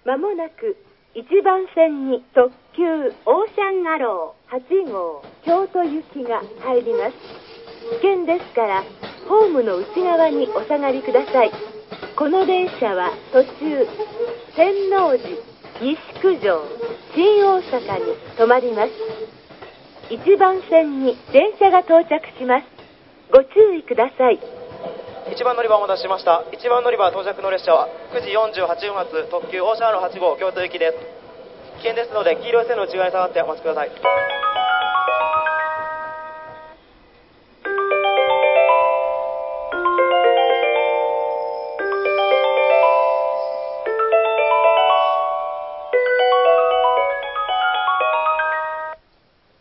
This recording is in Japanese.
まもなく1番線に特急オーシャンアロー8号京都行きが入ります。危険ですからホームの内側にお下がりください。この電車は途中天王寺、西九条、新大阪に停まります。1番線に電車が到着します。ご注意ください。 1番乗り場をお待たせしました。1番乗り場到着の列車は9時48分発特急オーシャンアロー8号京都行きです。危険ですので黄色い線の内側に下がってお待ちください。